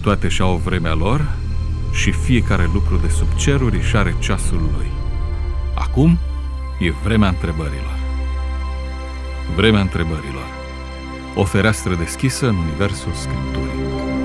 toate și-au vremea lor și fiecare lucru de sub ceruri își are ceasul lui. Acum e vremea întrebărilor. Vremea întrebărilor. O fereastră deschisă în universul Scripturii.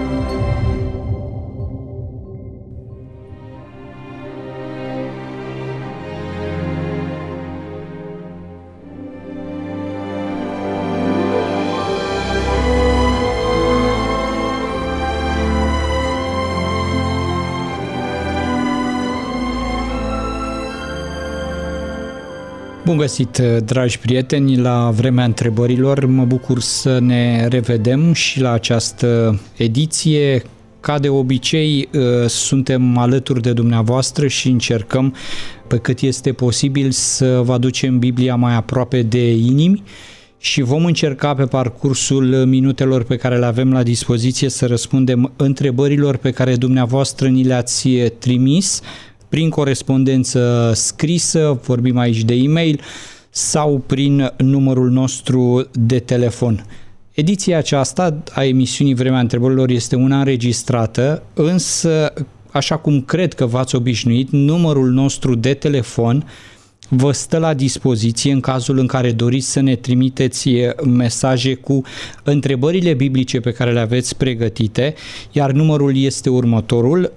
Bun găsit, dragi prieteni, la Vremea Întrebărilor. Mă bucur să ne revedem și la această ediție. Ca de obicei, suntem alături de dumneavoastră și încercăm, pe cât este posibil, să vă aducem Biblia mai aproape de inimi și vom încerca pe parcursul minutelor pe care le avem la dispoziție să răspundem întrebărilor pe care dumneavoastră ni le-ați trimis prin corespondență scrisă, vorbim aici de e-mail, sau prin numărul nostru de telefon. Ediția aceasta a emisiunii Vremea Întrebărilor este una înregistrată, însă, așa cum cred că v-ați obișnuit, numărul nostru de telefon vă stă la dispoziție în cazul în care doriți să ne trimiteți mesaje cu întrebările biblice pe care le aveți pregătite, iar numărul este următorul: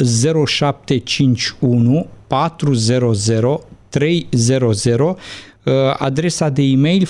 0751 400 300, adresa de e-mail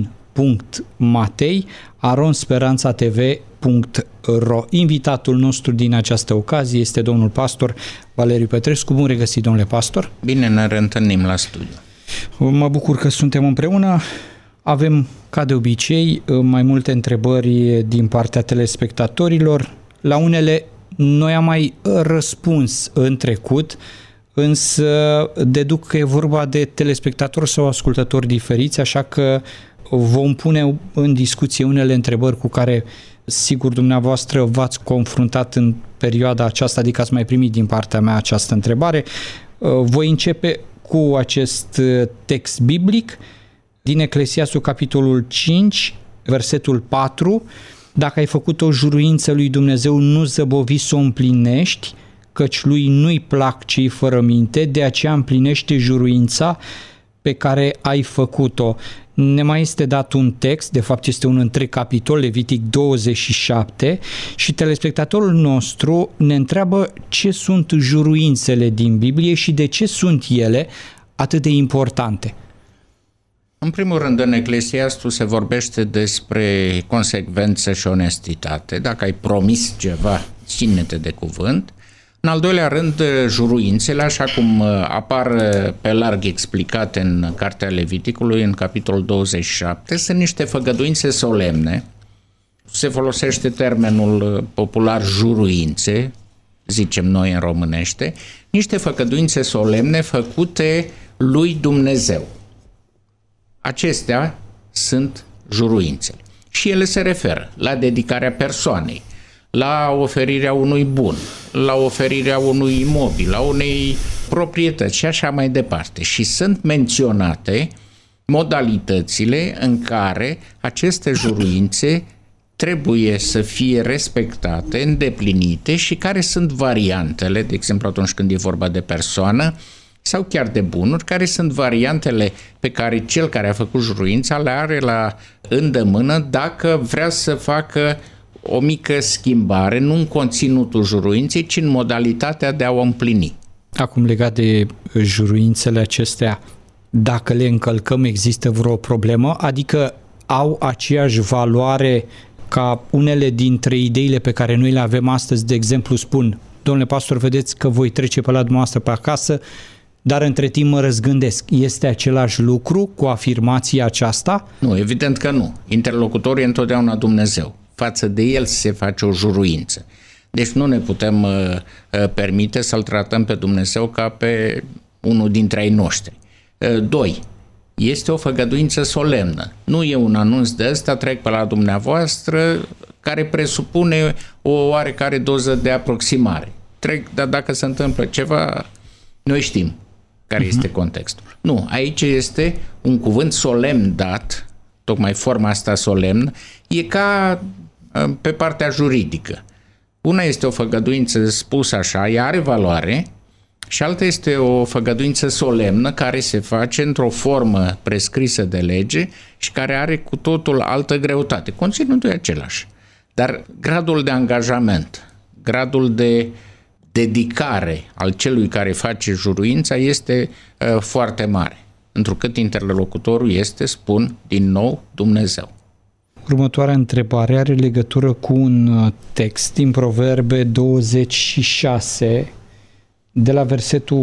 florin.matei@speranțatv.ro. Invitatul nostru din această ocazie este domnul pastor Valeriu Petrescu. Bun regăsit, domnule pastor! Bine ne reîntâlnim la studiu. Mă bucur că suntem împreună. Avem, ca de obicei, mai multe întrebări din partea telespectatorilor. La unele noi am mai răspuns în trecut, însă deduc că e vorba de telespectatori sau ascultători diferiți, așa că vom pune în discuție unele întrebări cu care, sigur, dumneavoastră v-ați confruntat în perioada aceasta, adică ați mai primit din partea mea această întrebare. Voi începe cu acest text biblic din Eclesiastul, capitolul 5, versetul 4. Dacă ai făcut o juruință lui Dumnezeu, nu zăbovi să o împlinești, căci lui nu-i plac cei fără minte, de aceea împlinește juruința pe care ai făcut-o. Ne mai este dat un text, de fapt este un întreg capitol, Levitic 27, și telespectatorul nostru ne întreabă ce sunt juruințele din Biblie și de ce sunt ele atât de importante. În primul rând, în Eclesiastul se vorbește despre consecvență și onestitate. Dacă ai promis ceva, ține-te de cuvânt. În al doilea rând, juruințele, așa cum apar pe larg explicate în Cartea Leviticului, în capitolul 27, sunt niște făgăduințe solemne. Se folosește termenul popular juruințe, zicem noi în românește, niște făgăduințe solemne făcute lui Dumnezeu. Acestea sunt juruințele. Și ele se referă la dedicarea persoanei, la oferirea unui bun, la oferirea unui imobil, la unei proprietăți și așa mai departe. Și sunt menționate modalitățile în care aceste juruințe trebuie să fie respectate, îndeplinite și care sunt variantele, de exemplu atunci când e vorba de persoană sau chiar de bunuri, care sunt variantele pe care cel care a făcut juruința le are la îndemână dacă vrea să facă o mică schimbare, nu în conținutul juruinței, ci în modalitatea de a o împlini. Acum, legat de juruințele acestea, dacă le încălcăm, există vreo problemă? Adică au aceeași valoare ca unele dintre ideile pe care noi le avem astăzi? De exemplu, spun: domnule pastor, vedeți că voi trece pe la dumneavoastră pe acasă, dar între timp mă răzgândesc. Este același lucru cu afirmația aceasta? Nu, evident că nu. Interlocutorul e întotdeauna Dumnezeu. Față de el se face o juruință. Deci nu ne putem permite să-L tratăm pe Dumnezeu ca pe unul dintre ai noștri. 2. Este o făgăduință solemnă. Nu e un anunț de ăsta, trec pe la dumneavoastră, care presupune o oarecare doză de aproximare. Trec, dar dacă se întâmplă ceva, noi știm care este contextul. Nu, aici este un cuvânt solemn dat, tocmai forma asta solemnă, e ca pe partea juridică. Una este o făgăduință spusă așa, ea are valoare, și alta este o făgăduință solemnă care se face într-o formă prescrisă de lege și care are cu totul altă greutate. Conținutul e același, dar gradul de angajament, gradul de dedicare al celui care face juruința este foarte mare, întrucât interlocutorul este, spun din nou, Dumnezeu. Următoarea întrebare are legătură cu un text din Proverbe 26, de la versetul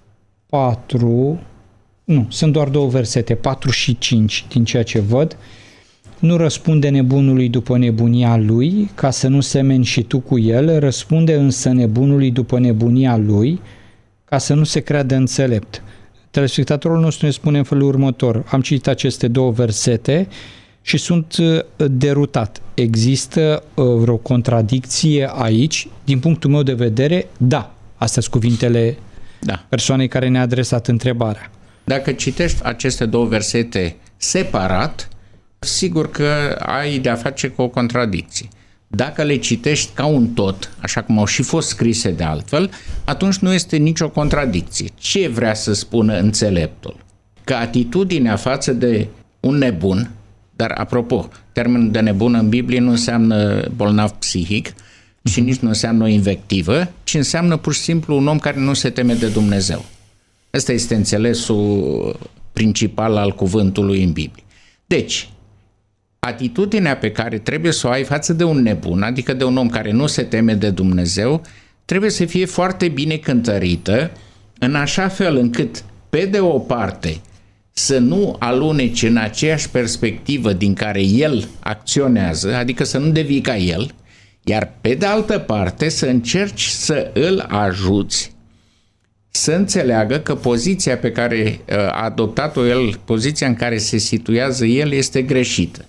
4, nu, sunt doar 2 versete, 4 și 5 din ceea ce văd. Nu răspunde nebunului după nebunia lui, ca să nu semeni și tu cu el, răspunde însă nebunului după nebunia lui, ca să nu se creadă înțelept. Telespectatorul nostru ne spune în felul următor: am citit aceste 2 versete și sunt derutat. Există vreo contradicție aici? Din punctul meu de vedere, da. Astea sunt cuvintele persoanei care ne-a adresat întrebarea. Dacă citești aceste 2 versete separat, sigur că ai de-a face cu o contradicție. Dacă le citești ca un tot, așa cum au și fost scrise de altfel, atunci nu este nicio contradicție. Ce vrea să spună înțeleptul? Că atitudinea față de un nebun, dar apropo, termenul de nebun în Biblie nu înseamnă bolnav psihic și nici nu înseamnă o invectivă, ci înseamnă pur și simplu un om care nu se teme de Dumnezeu. Ăsta este înțelesul principal al cuvântului în Biblie. Deci, atitudinea pe care trebuie să o ai față de un nebun, adică de un om care nu se teme de Dumnezeu, trebuie să fie foarte bine cântărită, în așa fel încât, pe de o parte, să nu aluneci în aceeași perspectivă din care el acționează, adică să nu devii ca el, iar pe de altă parte să încerci să îl ajuți să înțeleagă că poziția pe care a adoptat-o el, poziția în care se situează el, este greșită.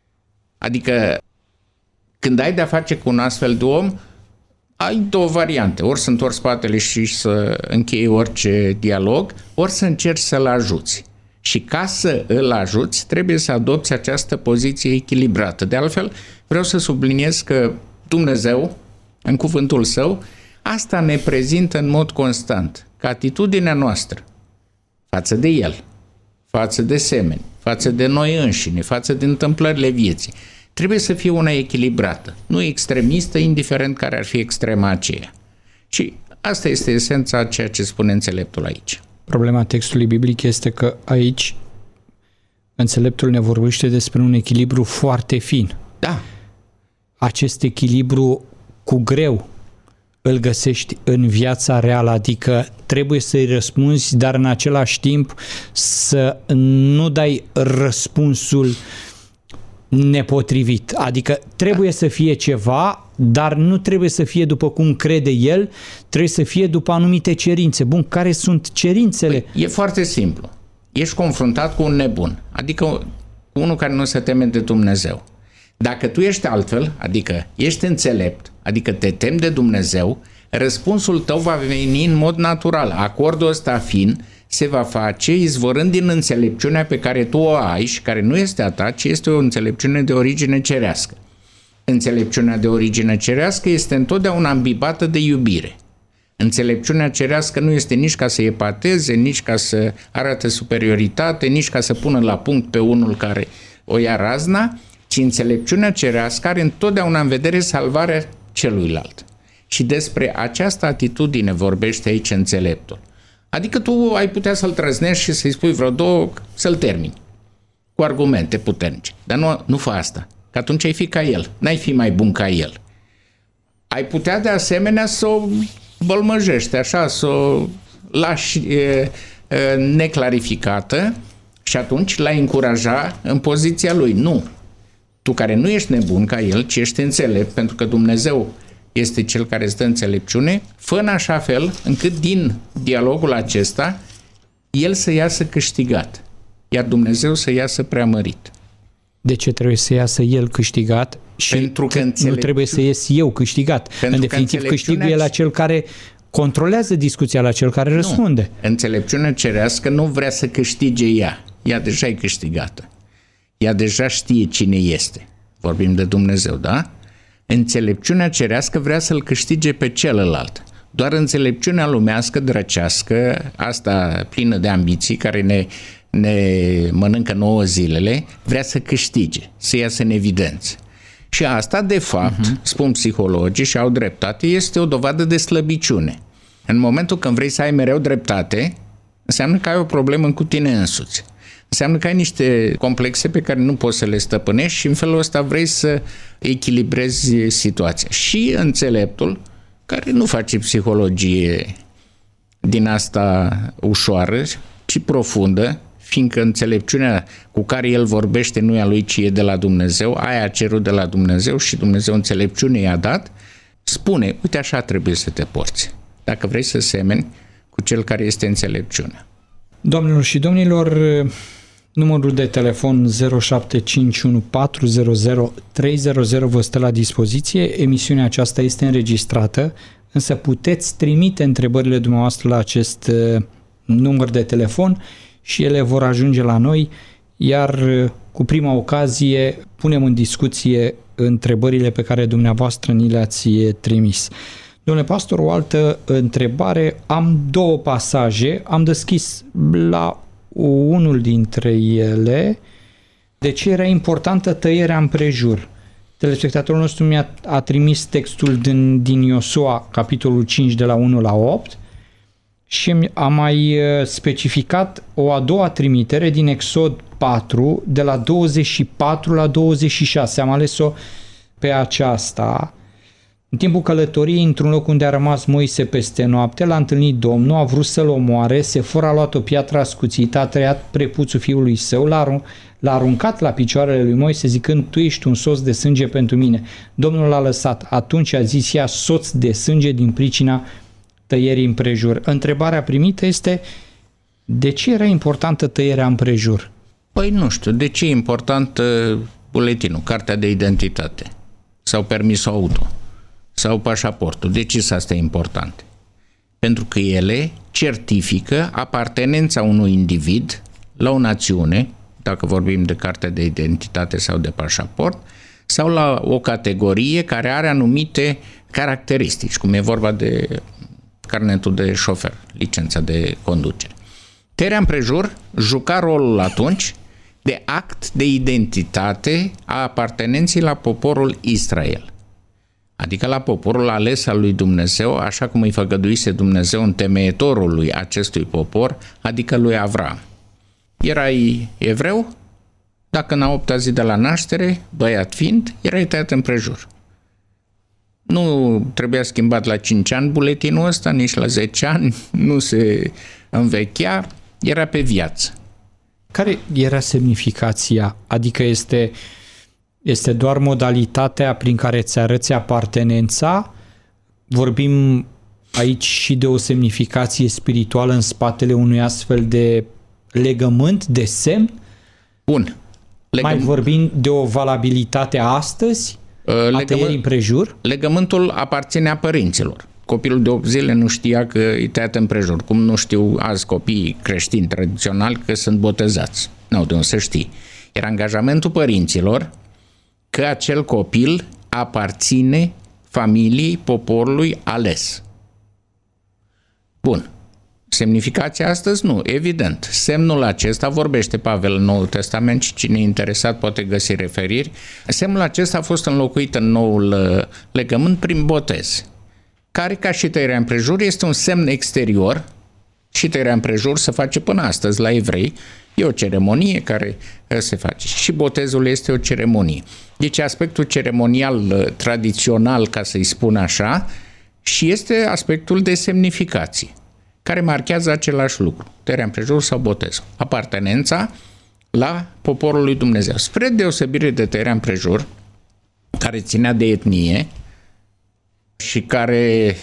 Adică când ai de-a face cu un astfel de om, ai 2 variante: ori să întorci spatele și să închei orice dialog, ori să încerci să-l ajuți. Și ca să îl ajuți, trebuie să adopți această poziție echilibrată. De altfel, vreau să subliniez că Dumnezeu, în cuvântul Său, asta ne prezintă în mod constant, că atitudinea noastră față de El, față de semeni, față de noi înșine, față de întâmplările vieții, trebuie să fie una echilibrată, nu extremistă, indiferent care ar fi extrema aceea. Și asta este esența a ceea ce spune înțeleptul aici. Problema textului biblic este că aici înțeleptul ne vorbește despre un echilibru foarte fin. Da. Acest echilibru cu greu îl găsești în viața reală, adică trebuie să-i răspunzi, dar în același timp să nu dai răspunsul nepotrivit. Adică trebuie să fie ceva, dar nu trebuie să fie după cum crede el, trebuie să fie după anumite cerințe. Bun, care sunt cerințele? E foarte simplu. Ești confruntat cu un nebun, adică unul care nu se teme de Dumnezeu. Dacă tu ești altfel, adică ești înțelept, adică te temi de Dumnezeu, răspunsul tău va veni în mod natural. Acordul ăsta fin se va face izvorând din înțelepciunea pe care tu o ai și care nu este a ta, ci este o înțelepciune de origine cerească. Înțelepciunea de origine cerească este întotdeauna ambibată de iubire. Înțelepciunea cerească nu este nici ca să epateze, nici ca să arate superioritate, nici ca să pună la punct pe unul care o ia razna, ci înțelepciunea cerească are întotdeauna în vedere salvarea celuilalt. Și despre această atitudine vorbește aici înțeleptul. Adică tu ai putea să-l trăznești și să-i spui vreo 2 să-l termini cu argumente puternice. Dar nu fă asta, că atunci ai fi ca el, n-ai fi mai bun ca el. Ai putea de asemenea să o bălmăjești, așa, să o lași neclarificată și atunci l-ai încuraja în poziția lui. Nu. Tu care nu ești nebun ca el, ci ești înțelept, pentru că Dumnezeu este cel care îți dă înțelepciune, fă în așa fel încât din dialogul acesta el să iasă câștigat, iar Dumnezeu să iasă preamărit. De ce trebuie să iasă el câștigat și pentru că nu trebuie să ies eu câștigat? În definitiv, câștigul e la cel care controlează discuția, la cel care răspunde. Înțelepciunea cerească nu vrea să câștige ea. Ea deja e câștigată. Ea deja știe cine este. Vorbim de Dumnezeu, da? Înțelepciunea cerească vrea să-l câștige pe celălalt. Doar înțelepciunea lumească, drăcească, asta plină de ambiții, care ne mănâncă 9 zilele, vrea să câștige, să iasă în evidență. Și asta, de fapt, spun psihologii și au dreptate, este o dovadă de slăbiciune. În momentul când vrei să ai mereu dreptate, înseamnă că ai o problemă cu tine însuți. Înseamnă că ai niște complexe pe care nu poți să le stăpânești și în felul ăsta vrei să echilibrezi situația. Și înțeleptul, care nu face psihologie din asta ușoară, ci profundă, fiindcă înțelepciunea cu care el vorbește nu e a lui, ci e de la Dumnezeu, aia a cerut de la Dumnezeu și Dumnezeu înțelepciune i-a dat, spune, uite așa trebuie să te porți, dacă vrei să semeni cu cel care este înțelepciunea. Doamnelor și domnilor, numărul de telefon 0751400300 vă stă la dispoziție. Emisiunea aceasta este înregistrată, însă puteți trimite întrebările dumneavoastră la acest număr de telefon și ele vor ajunge la noi, iar cu prima ocazie punem în discuție întrebările pe care dumneavoastră ni le-ați trimis. Domnule pastor, o altă întrebare. Am 2 pasaje, am deschis la unul dintre ele. De ce era importantă tăierea împrejur? Telespectatorul nostru mi-a trimis textul din Iosua, capitolul 5, de la 1 la 8 și a mai specificat o a doua trimitere din Exod 4, de la 24 la 26. Am ales-o pe aceasta. În timpul călătoriei, într-un loc unde a rămas Moise peste noapte, l-a întâlnit Domnul, a vrut să-l omoare, Sefora a luat o piatră ascuțită, a tăiat prepuțul fiului său, l-a aruncat la picioarele lui Moise zicând, tu ești un soț de sânge pentru mine. Domnul l-a lăsat. Atunci a zis ea, soț de sânge din pricina tăierii împrejur. Întrebarea primită este, de ce era importantă tăierea împrejur? Păi nu știu, de ce e important buletinul, cartea de identitate sau permisul auto sau pașaportul? De ce asta e important? Pentru că ele certifică apartenența unui individ la o națiune, dacă vorbim de cartea de identitate sau de pașaport, sau la o categorie care are anumite caracteristici, cum e vorba de carnetul de șofer, licența de conducere. Tăierea împrejur juca rolul atunci de act de identitate a apartenenței la poporul Israel. Adică la poporul ales al lui Dumnezeu, așa cum îi făgăduise Dumnezeu întemeietorului acestui popor, adică lui Avram. Erai evreu, dacă în a 8-a zi de la naștere, băiat fiind, erai tăiat împrejur. Nu trebuia schimbat la 5 ani buletinul ăsta, nici la 10 ani, nu se învechea, era pe viață. Care era semnificația? Adică este doar modalitatea prin care îți arăți apartenența? Vorbim aici și de o semnificație spirituală în spatele unui astfel de legământ, de semn? Bun. Mai vorbim de o valabilitate astăzi a tăierii împrejur? Legământul aparținea părinților. Copilul de 8 zile nu știa că e tăiat împrejur, cum nu știu azi copiii creștini tradiționali că sunt botezați. Nu, de unde să știi. Era angajamentul părinților că acel copil aparține familiei poporului ales. Bun. Semnificația astăzi nu, evident. Semnul acesta, vorbește Pavel în Noul Testament și cine e interesat poate găsi referiri, semnul acesta a fost înlocuit în noul legământ prin botez, care, ca și tăierea împrejur, este un semn exterior și tăierea împrejur se face până astăzi la evrei. E o ceremonie care se face și botezul este o ceremonie. Deci aspectul ceremonial tradițional, ca să-i spun așa, și este aspectul de semnificație, care marchează același lucru, tăierea împrejur sau botezul, apartenența la poporul lui Dumnezeu. Spre deosebire de tăierea împrejur, care ținea de etnie și care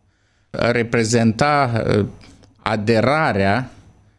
reprezenta aderarea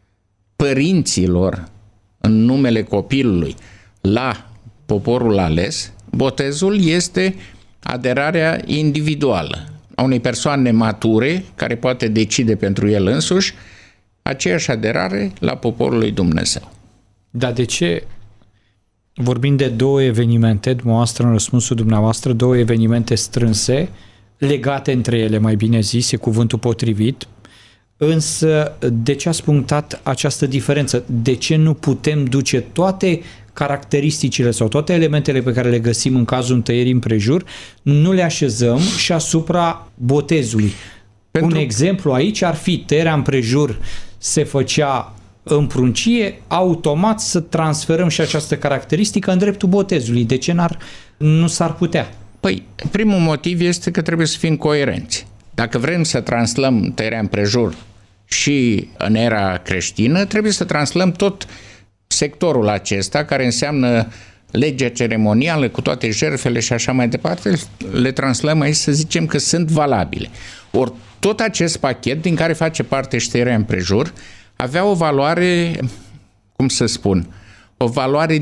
părinților în numele copilului la poporul ales, botezul este aderarea individuală a unei persoane mature care poate decide pentru el însuși aceeași aderare la poporul lui Dumnezeu. Dar de ce Vorbim de două evenimente, dumneavoastră, în răspunsul dumneavoastră, două evenimente strânse, legate între ele, mai bine zis, e cuvântul potrivit. Însă, de ce ați punctat această diferență? De ce nu putem duce toate caracteristicile sau toate elementele pe care le găsim în cazul întăierii împrejur, nu le așezăm și asupra botezului? Un exemplu aici ar fi tăierea împrejur se făcea în pruncie, automat să transferăm și această caracteristică în dreptul botezului. De ce nu s-ar putea? Păi, primul motiv este că trebuie să fim coerenți. Dacă vrem să translăm tăierea împrejur și în era creștină, trebuie să translăm tot sectorul acesta, care înseamnă legea ceremonială cu toate jertfele și așa mai departe, le translăm aici să zicem că sunt valabile. Ori tot acest pachet, din care face parte și tăierea împrejur, avea o valoare, cum să spun, o valoare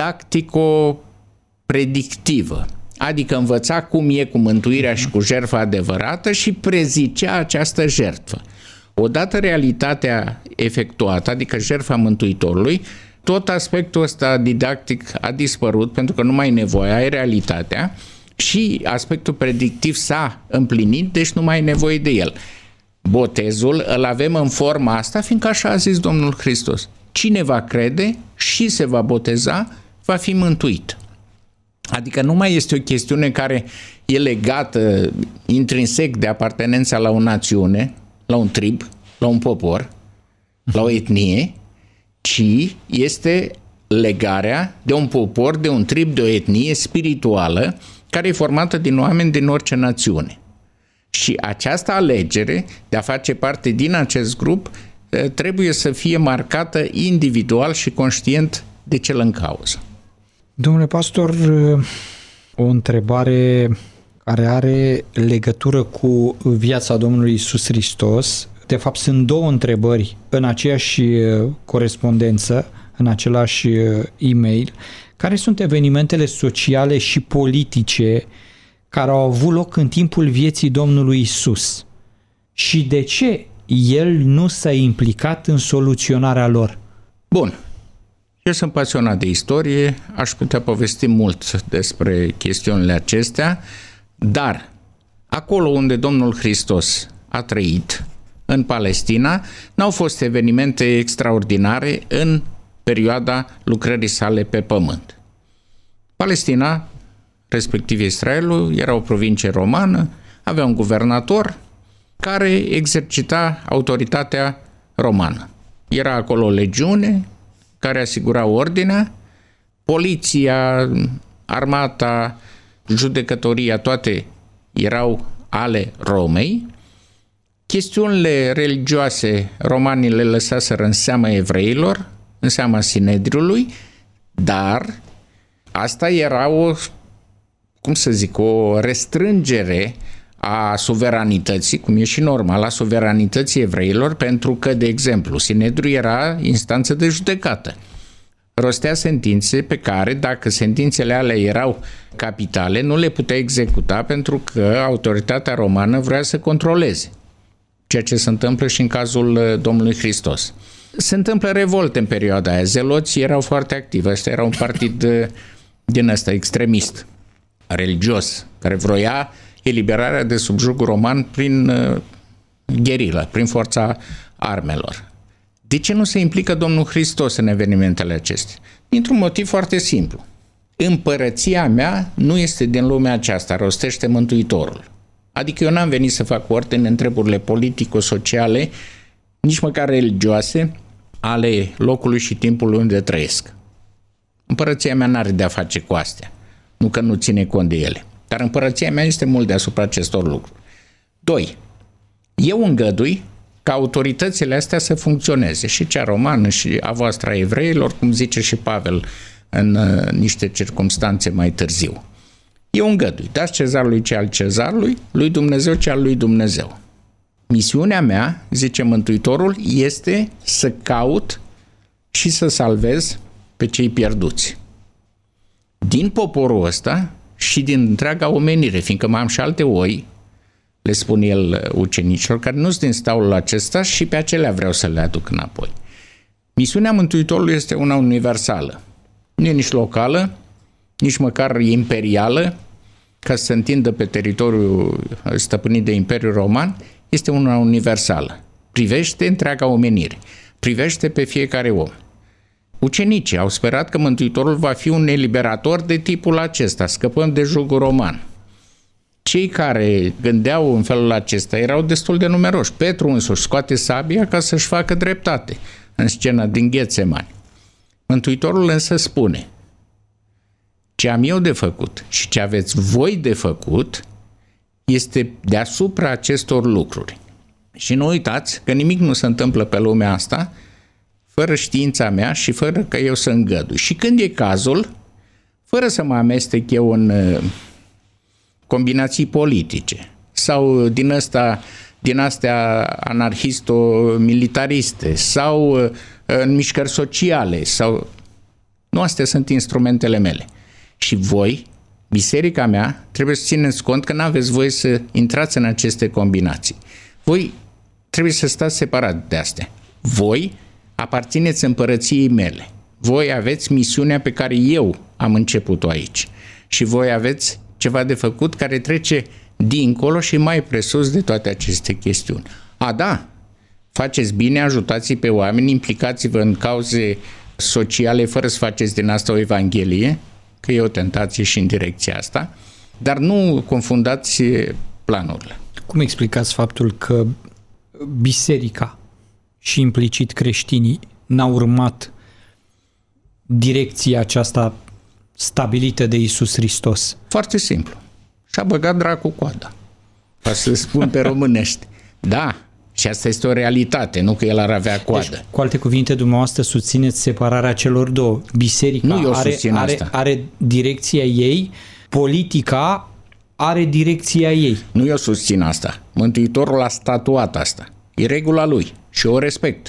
didactico-predictivă. Adică învăța cum e cu mântuirea și cu jertfa adevărată și prezicea această jertfă. Odată realitatea efectuată, adică jertfa Mântuitorului, tot aspectul ăsta didactic a dispărut pentru că nu mai e nevoia, e realitatea și aspectul predictiv s-a împlinit, deci nu mai e nevoie de el. Botezul îl avem în forma asta, fiindcă așa a zis Domnul Hristos. Cine va crede și se va boteza, va fi mântuit. Adică nu mai este o chestiune care e legată intrinsec de apartenența la o națiune, la un trib, la un popor, la o etnie, ci este legarea de un popor, de un trib, de o etnie spirituală care e formată din oameni din orice națiune. Și această alegere de a face parte din acest grup trebuie să fie marcată individual și conștient de cel în cauză. Domnule pastor, o întrebare care are legătură cu viața Domnului Iisus Hristos. De fapt, sunt două întrebări în aceeași corespondență, în același e-mail. Care sunt evenimentele sociale și politice care au avut loc în timpul vieții Domnului Iisus? Și de ce El nu s-a implicat în soluționarea lor? Bun. Eu sunt pasionat de istorie, aș putea povesti mult despre chestiunile acestea, dar acolo unde Domnul Hristos a trăit, în Palestina, n-au fost evenimente extraordinare în perioada lucrării sale pe pământ. Palestina, respectiv Israelul, era o provincie romană, avea un guvernator care exercita autoritatea romană. Era acolo o legiune care asigura ordinea, poliția, armata, judecătoria, toate erau ale Romei. Chestiunile religioase romanii le lăsaseră în seama evreilor, în seama Sinedriului, dar asta era o restrângere a suveranității, cum e și normal, a suveranității evreilor, pentru că, de exemplu, Sinedriul era instanță de judecată. Rostea sentințe pe care, dacă sentințele alea erau capitale, nu le putea executa pentru că autoritatea romană vrea să controleze. Ceea ce se întâmplă și în cazul Domnului Hristos. Se întâmplă revolte în perioada aia. Zeloții erau foarte activi. Ăsta era un partid din ăsta extremist, religios, care vroia eliberarea de sub jugul roman prin gherilă, prin forța armelor. De ce nu se implică Domnul Hristos în evenimentele acestea? Dintr-un motiv foarte simplu. Împărăția mea nu este din lumea aceasta, rostește Mântuitorul. Adică eu n-am venit să fac ordine în treburile politico-sociale, nici măcar religioase, ale locului și timpului unde trăiesc. Împărăția mea n-are de-a face cu astea, nu că nu ține cont de ele. Dar împărăția mea este mult deasupra acestor lucruri. 2. Eu îngădui ca autoritățile astea să funcționeze, și cea romană și a voastră a evreilor, cum zice și Pavel în niște circumstanțe mai târziu. Eu îngădui, dați cezarului ce al cezarului, lui Dumnezeu ce al lui Dumnezeu. Misiunea mea, zice Mântuitorul, este să caut și să salvez pe cei pierduți. Din poporul ăsta și din întreaga omenire, fiindcă mai am și alte oi, le spun el ucenicilor, care nu sunt din staulul acesta și pe acelea vreau să le aduc înapoi. Misiunea Mântuitorului este una universală. nu e nici locală, nici măcar imperială, ca să se întindă pe teritoriul stăpânit de Imperiul Roman, este una universală. Privește întreaga omenire, privește pe fiecare om. Ucenicii au sperat că Mântuitorul va fi un eliberator de tipul acesta, scăpăm de jugul roman. Cei care gândeau în felul acesta erau destul de numeroși. Petru însuși scoate sabia ca să-și facă dreptate în scena din Ghetsemani. Mântuitorul însă spune: ce am eu de făcut și ce aveți voi de făcut este deasupra acestor lucruri. Și nu uitați că nimic nu se întâmplă pe lumea asta fără știința mea și fără că eu să îngădui. Și când e cazul, fără să mă amestec eu în combinații politice sau din astea anarhisto-militariste sau în mișcări sociale, sau nu, astea sunt instrumentele mele. Și voi, biserica mea, trebuie să țineți cont că nu aveți voie să intrați în aceste combinații. Voi trebuie să stați separat de astea. Voi aparțineți împărăției mele. Voi aveți misiunea pe care eu am început-o aici. Și voi aveți ceva de făcut care trece dincolo și mai presus de toate aceste chestiuni. Da, faceți bine, ajutați pe oameni, implicați-vă în cauze sociale fără să faceți din asta o evanghelie, că e o tentație și în direcția asta, dar nu confundați planurile. Cum explicați faptul că biserica și implicit creștinii n-au urmat direcția aceasta stabilită de Iisus Hristos? Foarte simplu. Și-a băgat dracu coada. Ca să spun pe românește. Da, și asta este o realitate, nu că el ar avea coadă. Deci, cu alte cuvinte, dumneavoastră susțineți separarea celor două. Biserica nu, eu susțin asta. Are direcția ei, politica are direcția ei. Nu, eu susțin asta. Mântuitorul a statuat asta. E regula lui și o respect.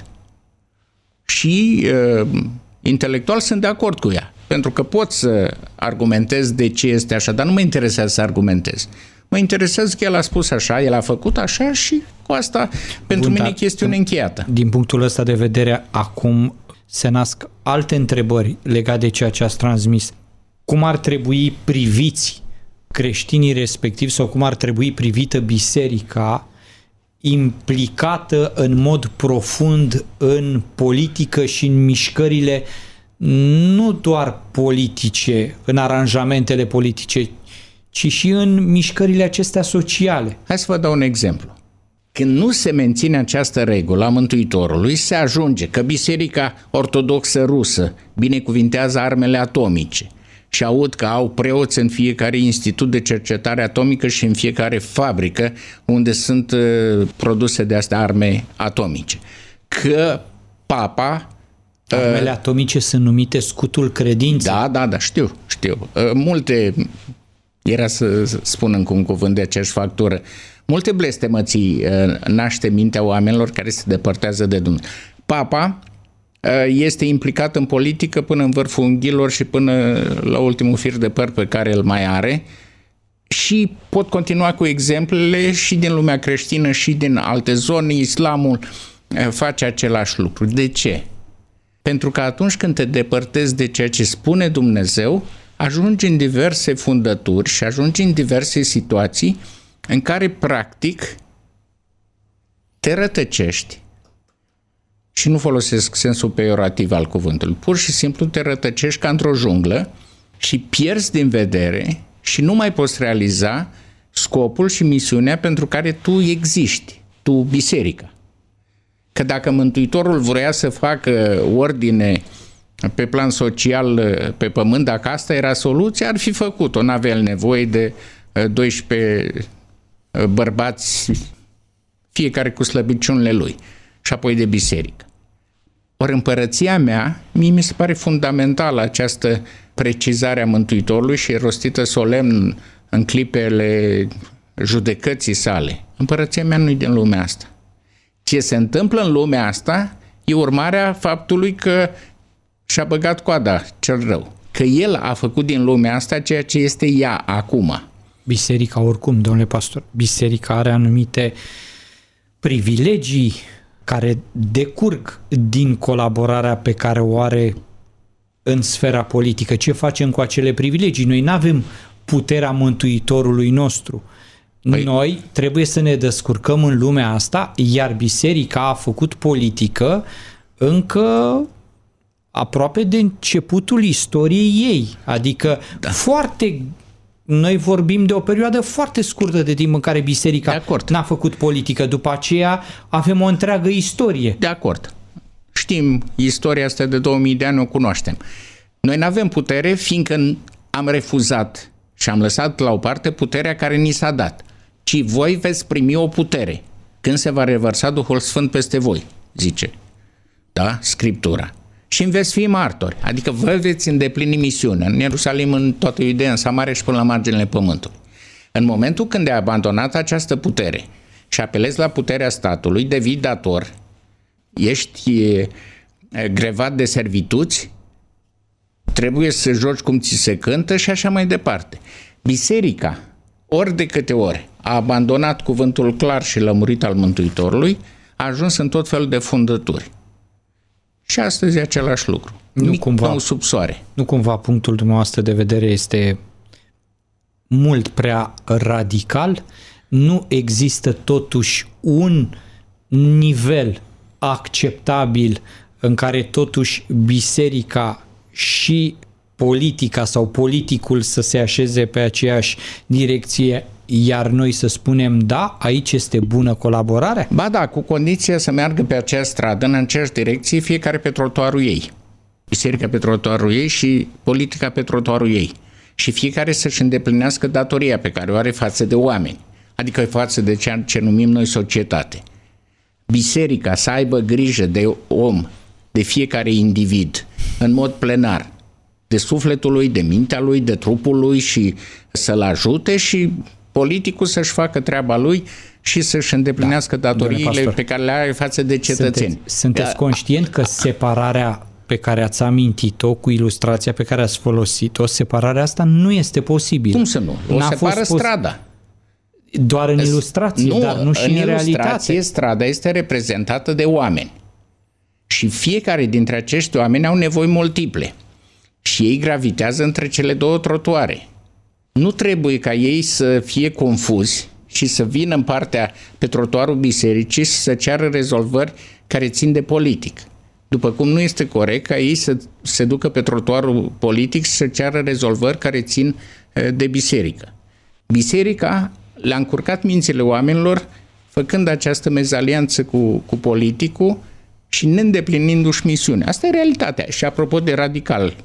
Și intelectual sunt de acord cu ea. Pentru că pot să argumentez de ce este așa, dar nu mă interesează să argumentez. Mă interesează că el a spus așa, el a făcut așa și cu asta pentru mine e chestiune încheiată. Din punctul ăsta de vedere, acum se nasc alte întrebări legate de ceea ce ați transmis. Cum ar trebui priviți creștinii respectivi sau cum ar trebui privită biserica implicată în mod profund în politică și în mișcările nu doar politice, în aranjamentele politice, ci și în mișcările acestea sociale. Hai să vă dau un exemplu. Când nu se menține această regulă a Mântuitorului, se ajunge că Biserica Ortodoxă Rusă binecuvintează armele atomice și aud că au preoți în fiecare institut de cercetare atomică și în fiecare fabrică unde sunt produse de astea arme atomice. Că Papa... Armele atomice sunt numite scutul credinței. Da, știu. Multe, era să spun încă un cuvânt de aceeași factură, multe blestemății naște mintea oamenilor care se depărtează de Dumnezeu. Papa este implicat în politică până în vârful unghiilor și până la ultimul fir de păr pe care îl mai are și pot continua cu exemplele și din lumea creștină și din alte zone. Islamul face același lucru. De ce? Pentru că atunci când te depărtezi de ceea ce spune Dumnezeu, ajungi în diverse fundături și ajungi în diverse situații în care, practic, te rătăcești. Și nu folosesc sensul peiorativ al cuvântului. Pur și simplu te rătăcești ca într-o junglă și pierzi din vedere și nu mai poți realiza scopul și misiunea pentru care tu existi, tu, biserica. Că dacă Mântuitorul vrea să facă ordine pe plan social pe pământ, dacă asta era soluția, ar fi făcut-o. N-avea nevoie de 12 bărbați, fiecare cu slăbiciunile lui, și apoi de biserică. Ori împărăția mea, mie mi se pare fundamentală această precizare a Mântuitorului și e rostită solemn în clipele judecății sale. Împărăția mea nu e din lumea asta. Ce se întâmplă în lumea asta e urmarea faptului că și-a băgat coada cel rău. Că el a făcut din lumea asta ceea ce este ea acum. Biserica, oricum, domnule pastor, biserica are anumite privilegii care decurg din colaborarea pe care o are în sfera politică? Ce facem cu acele privilegii? Noi nu avem puterea Mântuitorului nostru. Noi trebuie să ne descurcăm în lumea asta, iar biserica a făcut politică încă aproape de începutul istoriei ei. Adică noi vorbim de o perioadă foarte scurtă de timp în care biserica n-a făcut politică. După aceea avem o întreagă istorie. De acord. Știm istoria asta de 2000 de ani, o cunoaștem. Noi nu avem putere, fiindcă am refuzat și am lăsat la o parte puterea care ni s-a dat. Ci voi veți primi o putere când se va revărsa Duhul Sfânt peste voi, zice. Da? Scriptura. Și veți fi martori, adică vă veți îndeplini misiunea în Ierusalim, în toată Iudeea, în Samaria și până la marginile pământului. În momentul când ai abandonat această putere și apelezi la puterea statului, devii dator, ești grevat de servituți, trebuie să joci cum ți se cântă și așa mai departe. Biserica, ori de câte ori a abandonat cuvântul clar și lămurit al Mântuitorului, a ajuns în tot felul de fundături. Și astăzi e același lucru. Nimic nou sub soare. Nu cumva punctul dumneavoastră de vedere este mult prea radical? Nu există totuși un nivel acceptabil în care totuși biserica și politica sau politicul să se așeze pe aceeași direcție, iar noi să spunem, da, aici este bună colaborare? Ba da, cu condiția să meargă pe acea stradă, în aceeași direcție, fiecare pe trotuarul ei. Biserica pe trotuarul ei și politica pe trotuarul ei. Și fiecare să-și îndeplinească datoria pe care o are față de oameni, adică față de ceea ce numim noi societate. Biserica să aibă grijă de om, de fiecare individ, în mod plenar, de sufletul lui, de mintea lui, de trupul lui și să-l ajute, și politicul să-și facă treaba lui și să-și îndeplinească datoriile pe care le are față de cetățeni. Sunteți conștient că separarea pe care ați amintit-o cu ilustrația pe care ați folosit-o, separarea asta nu este posibilă? Cum să nu? O separă strada. Doar în ilustrație, dar nu și în realitate. În ilustrație, strada este reprezentată de oameni. Și fiecare dintre acești oameni au nevoi multiple. Și ei gravitează între cele două trotuare. Nu trebuie ca ei să fie confuzi și să vină în partea pe trotuarul bisericii și să ceară rezolvări care țin de politic. După cum nu este corect ca ei să se ducă pe trotuarul politic și să ceară rezolvări care țin de biserică. Biserica le-a încurcat mințile oamenilor făcând această mezalianță cu politicul și neîndeplinindu-și misiunea. Asta e realitatea. Și apropo de radical,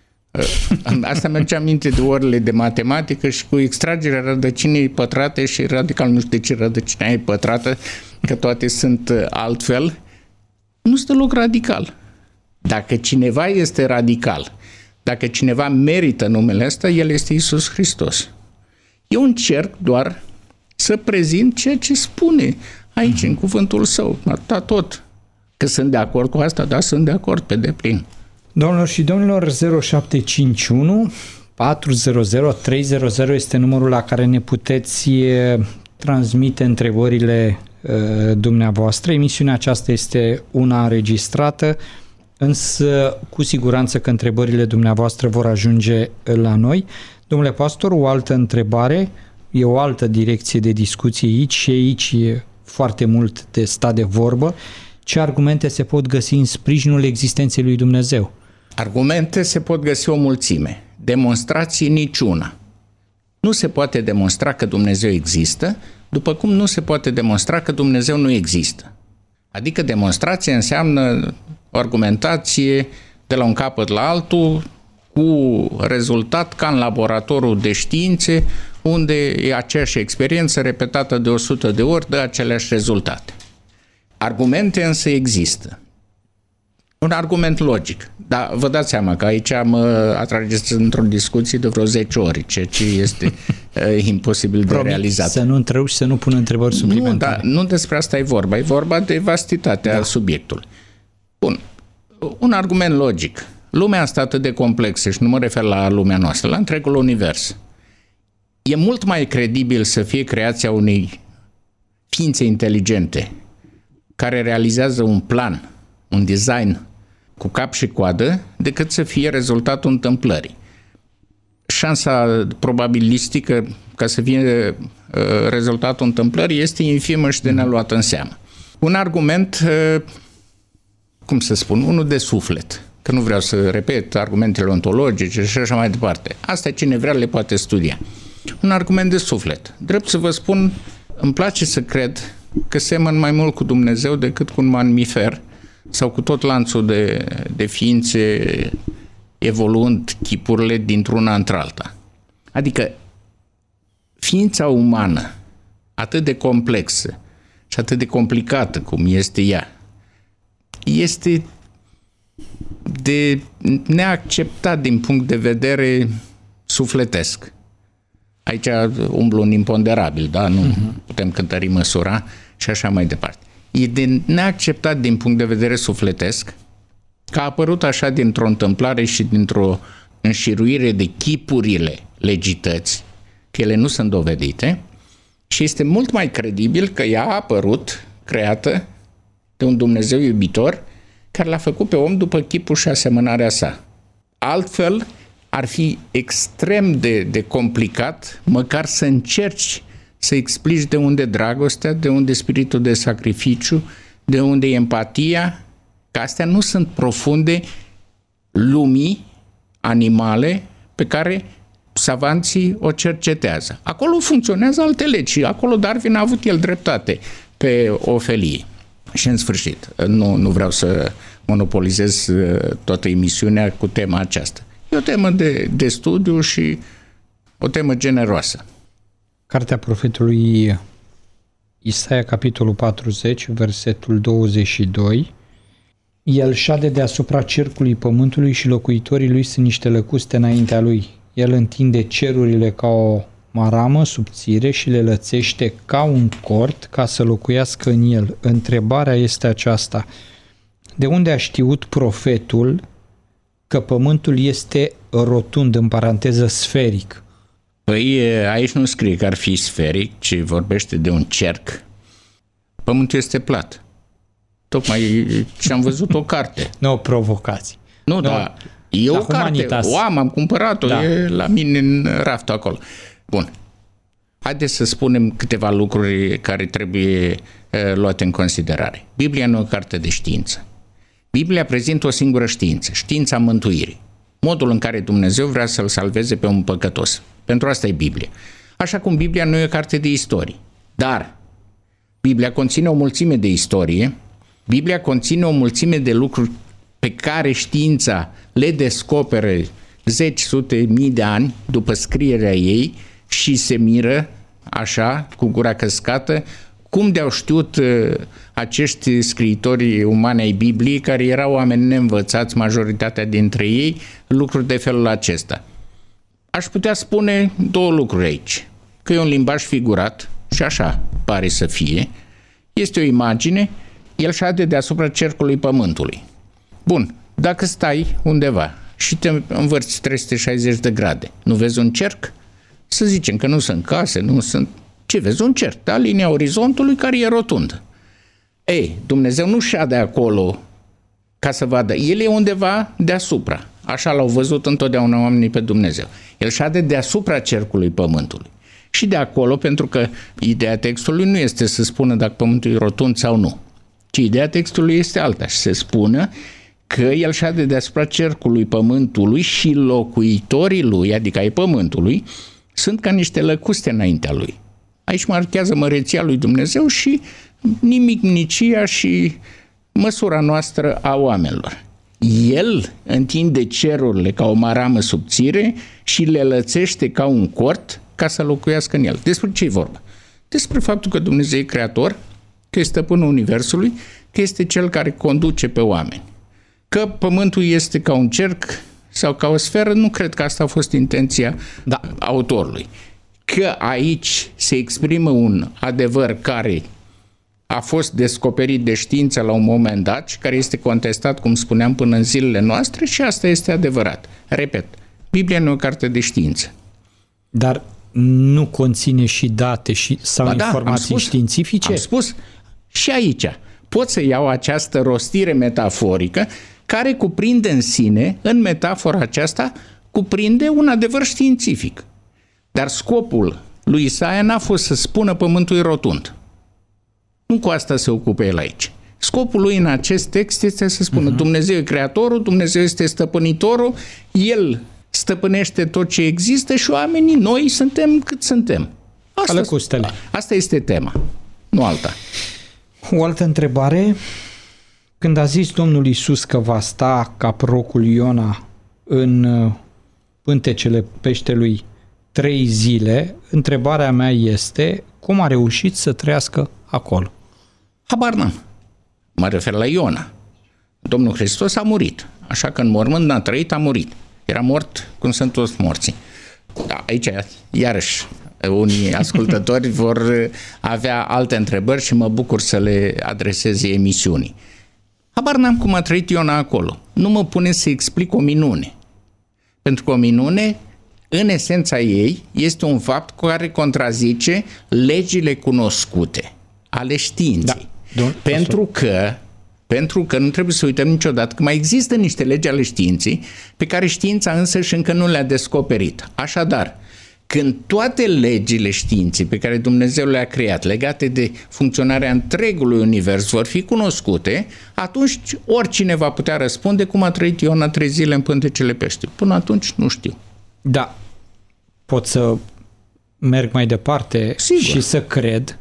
asta merge aminte de orele de matematică și cu extragerea rădăcinii pătrate și radical, nu știu de ce rădăcina e pătrată, că toate sunt altfel, nu stă loc radical. Dacă cineva este radical, dacă cineva merită numele ăsta, el este Iisus Hristos. Eu încerc doar să prezint ceea ce spune aici, în cuvântul său, atât tot. Că sunt de acord cu asta, da, sunt de acord pe deplin. Domnilor și domnilor, 0751 400 300 este numărul la care ne puteți transmite întrebările dumneavoastră. Emisiunea aceasta este una înregistrată, însă cu siguranță că întrebările dumneavoastră vor ajunge la noi. Domnule pastor, o altă întrebare, e o altă direcție de discuție aici și aici e foarte mult de stat de vorbă. Ce argumente se pot găsi în sprijinul existenței lui Dumnezeu? Argumente se pot găsi o mulțime, demonstrații niciuna. Nu se poate demonstra că Dumnezeu există, după cum nu se poate demonstra că Dumnezeu nu există. Adică demonstrație înseamnă o argumentație de la un capăt la altul, cu rezultat ca în laboratorul de științe, unde e aceeași experiență repetată de 100 de ori, dă aceleași rezultate. Argumente însă există. Un argument logic. Dar vă dați seama că aici mă atrageți într-o discuție de vreo 10 ori, ceea ce este imposibil de realizat. Să nu întrerup și să nu pun întrebări suplimentare. Nu despre asta e vorba. E vorba de vastitatea subiectului. Bun. Un argument logic. Lumea asta atât de complexă, și nu mă refer la lumea noastră, la întregul univers. E mult mai credibil să fie creația unei ființe inteligente care realizează un plan, un design cu cap și coadă decât să fie rezultatul întâmplării. Șansa probabilistică ca să fie rezultatul întâmplării este infimă și de neluat în seamă. Un argument, cum să spun, unul de suflet, că nu vreau să repet argumentele ontologice și așa mai departe. Asta cine vrea le poate studia. Un argument de suflet. Drept să vă spun, îmi place să cred că semăn mai mult cu Dumnezeu decât cu un mamifer sau cu tot lanțul de ființe evoluând chipurile dintr-una într-alta. Adică ființa umană, atât de complexă și atât de complicată cum este ea, este de neacceptat din punct de vedere sufletesc. Aici umblu un imponderabil, da? Nu putem cântări măsura și așa mai departe. E de neacceptat din punct de vedere sufletesc că a apărut așa dintr-o întâmplare și dintr-o înșiruire de chipurile legități, că ele nu sunt dovedite, și este mult mai credibil că ea a apărut, creată de un Dumnezeu iubitor, care l-a făcut pe om după chipul și asemănarea sa. Altfel, ar fi extrem de complicat, măcar să încerci să explici de unde dragostea, de unde spiritul de sacrificiu, de unde empatia, că astea nu sunt profunde lumii animale pe care savanții o cercetează. Acolo funcționează alte legi. Acolo Darwin a avut el dreptate pe ofelie. Și în sfârșit, nu vreau să monopolizez toată emisiunea cu tema aceasta. E o temă de studiu și o temă generoasă. Cartea profetului Isaia, capitolul 40, versetul 22. El șade deasupra cercului pământului și locuitorii lui sunt niște lăcuste înaintea lui. El întinde cerurile ca o maramă subțire și le lățește ca un cort ca să locuiască în el. Întrebarea este aceasta: de unde a știut profetul că pământul este rotund, în paranteză sferic? Păi aici nu scrie că ar fi sferic, ci vorbește de un cerc. Pământul este plat. Tocmai ce am văzut o carte. Nu o provocați. Nu, dar e o carte. O am cumpărat-o, da. E la mine în raftul acolo. Bun. Haideți să spunem câteva lucruri care trebuie luate în considerare. Biblia nu e o carte de știință. Biblia prezintă o singură știință, știința mântuirii. Modul în care Dumnezeu vrea să-l salveze pe un păcătos. Pentru asta e Biblia. Așa cum Biblia nu e o carte de istorie. Dar Biblia conține o mulțime de istorie, Biblia conține o mulțime de lucruri pe care știința le descoperă zeci, sute, mii de ani după scrierea ei și se miră, așa, cu gura căscată, cum de-au știut acești scriitori umani ai Bibliei, care erau oameni neînvățați, majoritatea dintre ei, lucruri de felul acesta. Aș putea spune două lucruri aici. Că e un limbaj figurat, și așa pare să fie, este o imagine, el șade deasupra cercului pământului. Bun, dacă stai undeva și te învârți 360 de grade, nu vezi un cerc? Să zicem că nu sunt case, nu sunt... Ce vezi? Un cerc, da? Linia orizontului care e rotundă. Ei, Dumnezeu nu șade acolo ca să vadă. El e undeva deasupra. Așa l-au văzut întotdeauna oamenii pe Dumnezeu. El șade deasupra cercului pământului. Și de acolo, pentru că ideea textului nu este să spună dacă pământul e rotund sau nu, ci ideea textului este alta și se spune că el șade deasupra cercului pământului și locuitorii lui, adică ai pământului, sunt ca niște lăcuste înaintea lui. Aici marchează măreția lui Dumnezeu și nimicnicia și măsura noastră a oamenilor. El întinde cerurile ca o maramă subțire și le lățește ca un cort ca să locuiască în el. Despre ce e vorba? Despre faptul că Dumnezeu e creator, că este stăpânul universului, că este cel care conduce pe oameni. Că pământul este ca un cerc sau ca o sferă, nu cred că asta a fost intenția autorului. Că aici se exprimă un adevăr care a fost descoperit de știință la un moment dat și care este contestat, cum spuneam, până în zilele noastre, și asta este adevărat. Repet, Biblia nu e o carte de știință. Dar nu conține și date sau informații științifice? Am spus. Și aici pot să iau această rostire metaforică care cuprinde în sine, în metafora aceasta, cuprinde un adevăr științific. Dar scopul lui Isaia n-a fost să spună pământul e rotund. Nu cu asta se ocupă el aici. Scopul lui în acest text este să spună Dumnezeu e creatorul, Dumnezeu este stăpânitorul, El stăpânește tot ce există și oamenii, noi suntem cât suntem. Asta este tema, nu alta. O altă întrebare. Când a zis Domnul Iisus că va sta ca prorocul Iona în pântecele peștelui 3 zile, întrebarea mea este cum a reușit să trăiască acolo? Habar n-am. Mă refer la Iona. Domnul Hristos a murit, așa că în mormânt n-a trăit, a murit. Era mort cum sunt toți morții. Da, aici, iarăși, unii ascultători vor avea alte întrebări și mă bucur să le adresez emisiunii. Habar n-am cum a trăit Iona acolo. Nu mă pune să explic o minune. Pentru că o minune, în esența ei, este un fapt care contrazice legile cunoscute ale științei. Da. Pentru că nu trebuie să uităm niciodată că mai există niște legi ale științei pe care știința însăși încă nu le-a descoperit. Așadar, când toate legile științei pe care Dumnezeu le-a creat legate de funcționarea întregului univers vor fi cunoscute, atunci oricine va putea răspunde cum a trăit Iona 3 zile în pântecele peștelui. Până atunci nu știu. Da, pot să merg mai departe. Sigur. Și să cred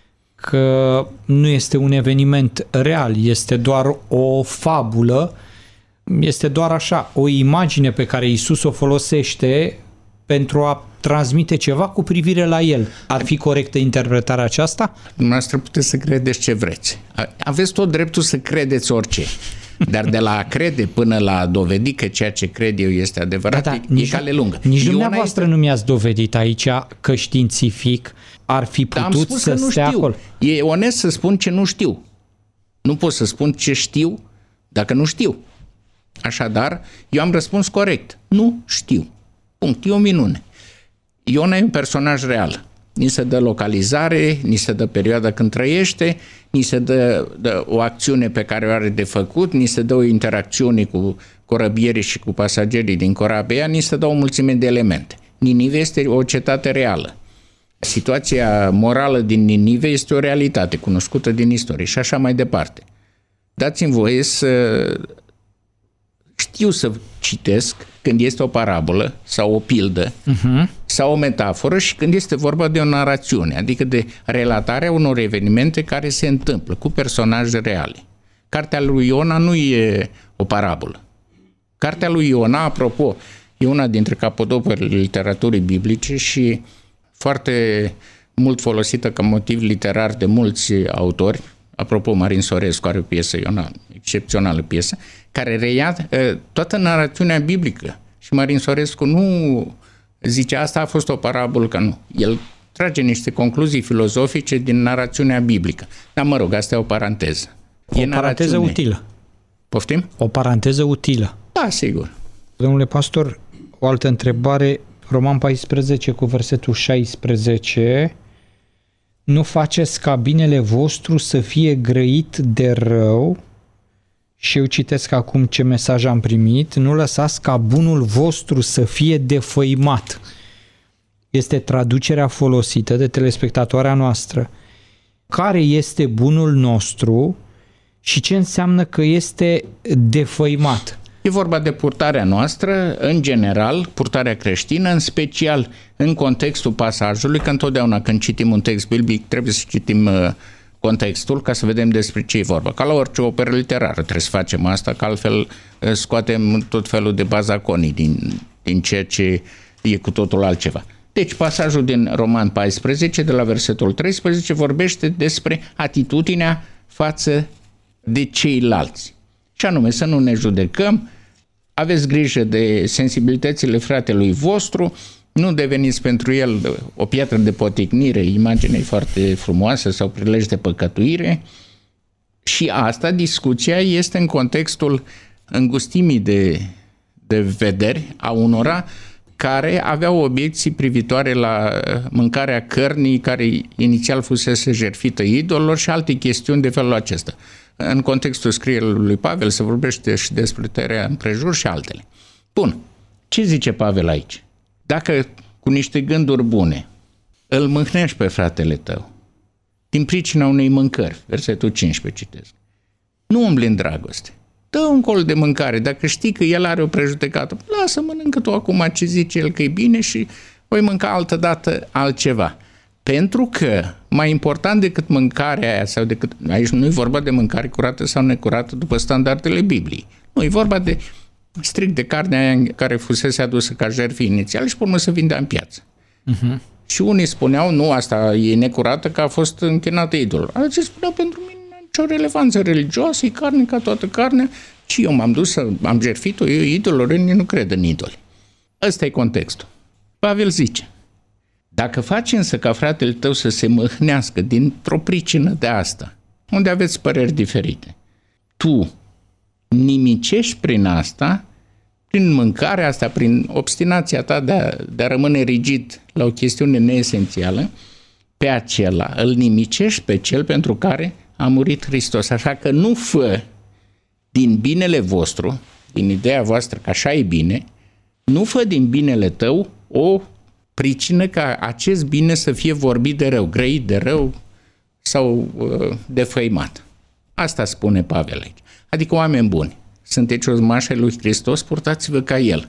că nu este un eveniment real, este doar o fabulă, este doar așa, o imagine pe care Iisus o folosește pentru a transmite ceva cu privire la el. Ar fi corectă interpretarea aceasta? Dumneavoastră puteți să credeți ce vreți. Aveți tot dreptul să credeți orice. Dar de la a crede până la a dovedi că ceea ce cred eu este adevărat, e cale lungă. Nici dumneavoastră nu mi-ați dovedit aici că științific ar fi putut să stea acolo. E onest să spun ce nu știu. Nu pot să spun ce știu dacă nu știu. Așadar, eu am răspuns corect. Nu știu. Punct. E o minune. Iona e un personaj real. Ni se dă localizare, ni se dă perioada când trăiește, ni se dă o acțiune pe care o are de făcut, ni se dă o interacțiune cu corăbierii și cu pasagerii din corabia, ni se dă o mulțime de elemente. Ninive este o cetate reală. Situația morală din Ninive este o realitate cunoscută din istorie și așa mai departe. Dați-mi voie să știu să citesc când este o parabolă sau o pildă sau o metaforă și când este vorba de o narațiune, adică de relatarea unor evenimente care se întâmplă cu personaje reale. Cartea lui Iona nu e o parabolă. Cartea lui Iona, apropo, e una dintre capodopările literaturii biblice și foarte mult folosită ca motiv literar de mulți autori. Apropo, Marin Sorescu are o piesă, Iona, excepțională piesă, care reia toată narațiunea biblică. Și Marin Sorescu nu zice asta a fost o parabolă, că nu. El trage niște concluzii filozofice din narațiunea biblică. Dar mă rog, asta e o paranteză. O paranteză utilă. Poftim? O paranteză utilă. Da, sigur. Domnule pastor, o altă întrebare. Roman 14 cu versetul 16. Nu faceți ca binele vostru să fie grăit de rău. Și eu citesc acum ce mesaj am primit. Nu lăsați ca bunul vostru să fie defăimat. Este traducerea folosită de telespectatoarea noastră. Care este bunul nostru și ce înseamnă că este defăimat? E vorba de purtarea noastră, în general, purtarea creștină, în special în contextul pasajului, că întotdeauna când citim un text biblic trebuie să citim contextul ca să vedem despre ce e vorba. Ca la orice operă literară trebuie să facem asta, că altfel scoatem tot felul de bazaconii din ceea ce e cu totul altceva. Deci pasajul din Roman 14, de la versetul 13, vorbește despre atitudinea față de ceilalți. Și anume să nu ne judecăm, aveți grijă de sensibilitățile fratelui vostru, nu deveniți pentru el o piatră de poticnire, imagine foarte frumoasă sau prilej de păcătuire. Și asta, discuția, este în contextul îngustimii de vederi a unora care aveau obiecții privitoare la mâncarea cărnii care inițial fusese jertfită idolilor și alte chestiuni de felul acesta. în contextul scrierii lui Pavel se vorbește și despre tăierea împrejur și altele. Bun, ce zice Pavel aici? Dacă cu niște gânduri bune îl mâhnești pe fratele tău, din pricina unei mâncări, versetul 15 citesc, nu umbli în dragoste. Dă un col de mâncare, dacă știi că el are o prejudecată, lasă, mănâncă tu acum ce zice el că e bine și voi mânca altă dată altceva. Pentru că, mai important decât mâncarea aia, sau decât, aici nu e vorba de mâncare curată sau necurată după standardele Bibliei. Nu, e vorba de strict de carnea aia care fusese adusă ca jertfă inițial și pe urmă se vindea în piață. Uh-huh. Și unii spuneau, nu, asta e necurată că a fost închinată idolul. Alții spuneau, pentru mine nu are nicio relevanță religioasă, e carne ca toată carnea și eu m-am dus am jertfit-o, eu idolul, eu nu cred în idoli. Ăsta e contextul. Pavel zice, dacă faci însă ca fratele tău să se mâhnească dintr-o pricină de asta, unde aveți păreri diferite, tu nimicești prin asta, prin mâncarea asta, prin obstinația ta de a rămâne rigid la o chestiune neesențială, pe acela îl nimicești pe cel pentru care a murit Hristos. Așa că nu fă din binele vostru, din ideea voastră că așa e bine, nu fă din binele tău o pricină ca acest bine să fie vorbit de rău, grăit de rău sau defăimat. Asta spune Pavel aici. Adică, oameni buni, sunteți urmași ai lui Hristos, purtați-vă ca El.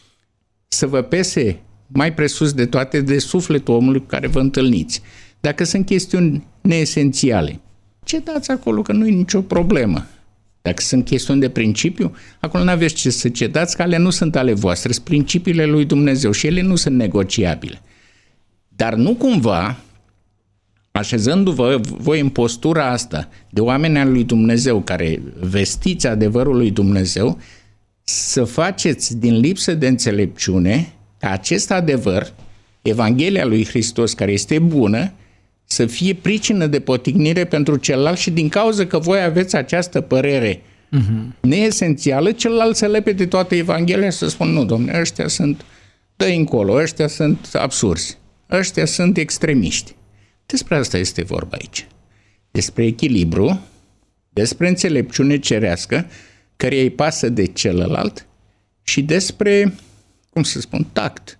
Să vă pese mai presus de toate de sufletul omului cu care vă întâlniți. Dacă sunt chestiuni neesențiale, cedați acolo că nu e nicio problemă. Dacă sunt chestiuni de principiu, acolo nu aveți ce să cedați, că alea nu sunt ale voastre, sunt principiile lui Dumnezeu și ele nu sunt negociabile. Dar nu cumva, așezându-vă voi în postura asta de oameni al lui Dumnezeu care vestiți adevărul lui Dumnezeu, să faceți din lipsă de înțelepciune ca acest adevăr, Evanghelia lui Hristos, care este bună, să fie pricină de potignire pentru celălalt și din cauza că voi aveți această părere neesențială, celălalt să lepe de toată Evanghelia și să spun, nu, domne, ăștia sunt, dă-i încolo, ăștia sunt absurzi, ăștia sunt extremiști. Despre asta este vorba aici. Despre echilibru, despre înțelepciune cerească, căreia îi pasă de celălalt și despre, cum să spun, tact.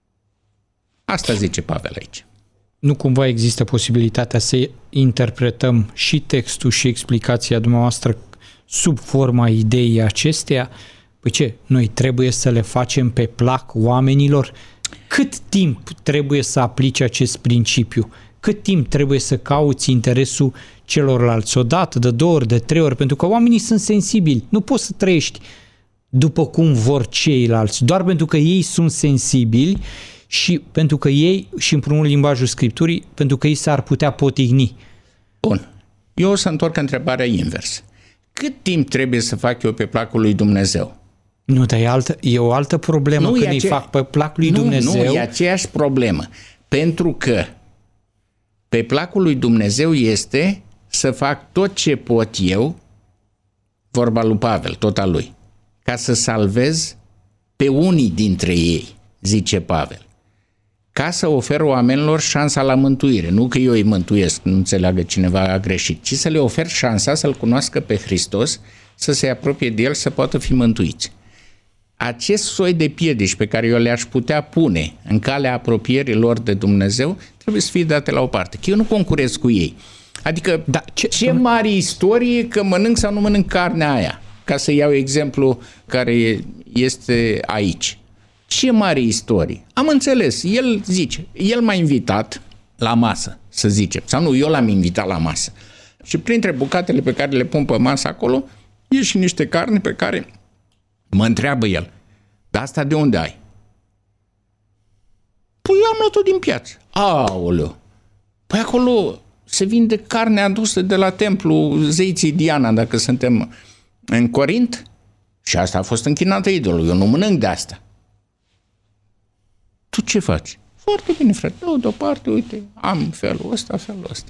Asta zice Pavel aici. Nu cumva există posibilitatea să interpretăm și textul și explicația dumneavoastră sub forma ideii acesteia? Păi ce, noi trebuie să le facem pe plac oamenilor? Cât timp trebuie să aplici acest principiu? Cât timp trebuie să cauți interesul celorlalți? O dată, de 2 ori, de 3 ori? Pentru că oamenii sunt sensibili. Nu poți să trăiești după cum vor ceilalți, doar pentru că ei sunt sensibili și pentru că ei, și împreună limbajul Scripturii, pentru că ei s-ar putea potigni. Bun. Eu o să întorc întrebarea invers. Cât timp trebuie să fac eu pe placul lui Dumnezeu? Nu, dar e o altă problemă când îi fac pe placul lui Dumnezeu. Nu, e aceeași problemă. Pentru că pe placul lui Dumnezeu este să fac tot ce pot eu, vorba lui Pavel, tot al lui, ca să salvez pe unii dintre ei, zice Pavel, ca să ofer oamenilor șansa la mântuire. Nu că eu îi mântuiesc, nu înțeleagă cineva a greșit, ci să le ofer șansa să-L cunoască pe Hristos, să se apropie de El, să poată fi mântuiți. Acest soi de piedici pe care eu le-aș putea pune în calea apropierii lor de Dumnezeu trebuie să fie date la o parte, că eu nu concurez cu ei. Adică ce mare istorie că mănânc sau nu mănânc carnea aia, ca să iau exemplu care este aici. Ce mare istorie! Am înțeles, el zice, el m-a invitat la masă, să zicem, sau nu, eu l-am invitat la masă. Și printre bucatele pe care le pun pe masă acolo, e și niște carne pe care mă întreabă el, dar asta de unde ai? Păi eu am luat-o din piață. Aoleu! Păi acolo se vinde carne adusă de la templu zeiții Diana, dacă suntem în Corint, și asta a fost închinată idolul. Eu nu mănânc de asta. Tu ce faci? Foarte bine, frate. Dă-o deoparte, uite, am felul ăsta.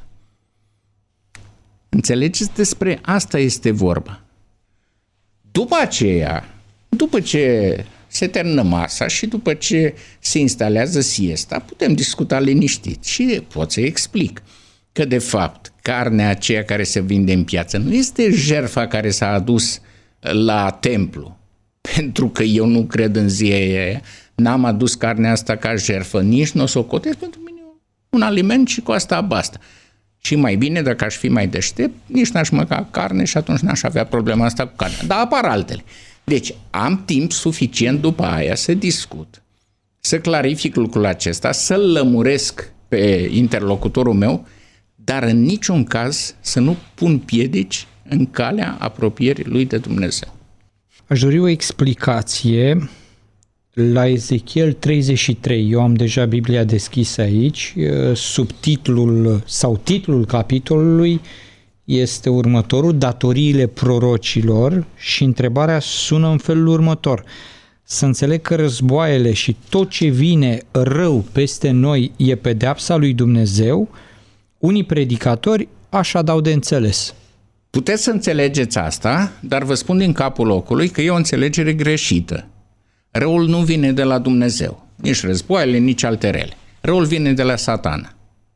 Înțelegeți? Despre asta este vorba. După aceea, după ce se termină masa și după ce se instalează siesta, putem discuta liniștit și pot să explic că, de fapt, carnea aceea care se vinde în piață, nu este jertfa care s-a adus la templu, pentru că eu nu cred în ziua aia, n-am adus carnea asta ca jertfă, nici nu o să o cotez, pentru mine un aliment și cu asta basta. Și mai bine, dacă aș fi mai deștept, nici n-aș mânca carne și atunci n-aș avea problema asta cu carnea. Dar apar altele. Deci am timp suficient după aia să discut, să clarific lucrul acesta, să-l lămuresc pe interlocutorul meu, dar în niciun caz să nu pun piedici în calea apropierii lui de Dumnezeu. Aș dori o explicație la Ezechiel 33. Eu am deja Biblia deschisă aici. Subtitlul sau titlul capitolului este următorul: Datoriile prorocilor, și întrebarea sună în felul următor: să înțeleg că războaiele și tot ce vine rău peste noi e pedeapsa lui Dumnezeu? Unii predicatori așa dau de înțeles. Puteți să înțelegeți asta, dar vă spun din capul locului că e o înțelegere greșită. Răul nu vine de la Dumnezeu, nici războaiele, nici alte rele. Răul vine de la Satana.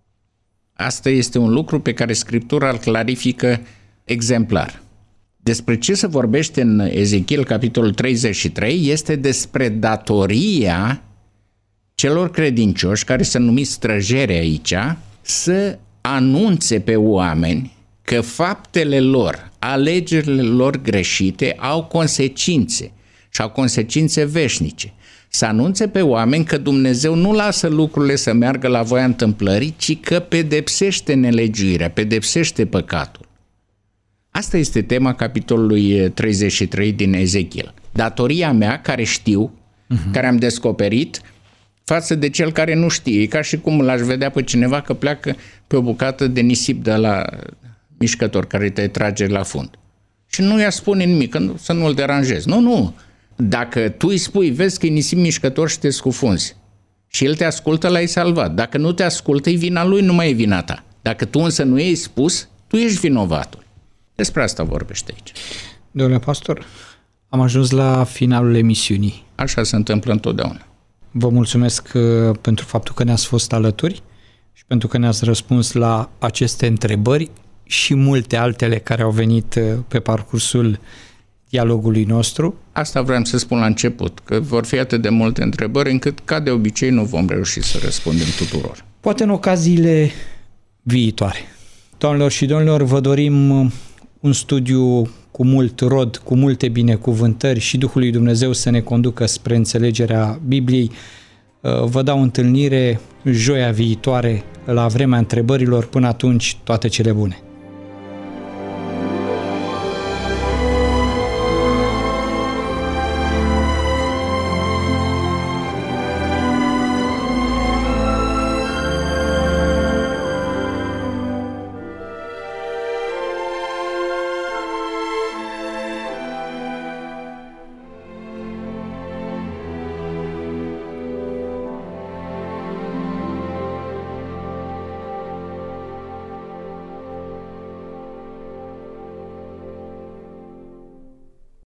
Asta este un lucru pe care Scriptura îl clarifică exemplar. Despre ce se vorbește în Ezechiel, capitolul 33, este despre datoria celor credincioși, care se numesc străjeri aici, să anunțe pe oameni că faptele lor, alegerile lor greșite au consecințe și au consecințe veșnice. Să anunțe pe oameni că Dumnezeu nu lasă lucrurile să meargă la voia întâmplării, ci că pedepsește nelegiuirea, pedepsește păcatul. Asta este tema capitolului 33 din Ezechiel. Datoria mea, care știu, care am descoperit, față de cel care nu știe. E ca și cum l-aș vedea pe cineva că pleacă pe o bucată de nisip de la mișcător care te trage la fund. Și nu i-a spune nimic, să nu-l deranjezi. Nu. Dacă tu îi spui, vezi că e nisip mișcător și te scufunzi, și el te ascultă, l-ai salvat. Dacă nu te ascultă, e vina lui, nu mai e vina ta. Dacă tu însă nu i-ai spus, tu ești vinovatul. Despre asta vorbește aici. Domnule pastor, am ajuns la finalul emisiunii. Așa se întâmplă întotdeauna. Vă mulțumesc pentru faptul că ne-ați fost alături și pentru că ne-ați răspuns la aceste întrebări și multe altele care au venit pe parcursul dialogului nostru. Asta vreau să spun la început, că vor fi atât de multe întrebări încât, ca de obicei, nu vom reuși să răspundem tuturor. Poate în ocaziile viitoare. Doamnelor și domnilor, vă dorim un studiu cu mult rod, cu multe binecuvântări și Duhul lui Dumnezeu să ne conducă spre înțelegerea Bibliei. Vă dau întâlnire joia viitoare la vremea întrebărilor. Până atunci, toate cele bune!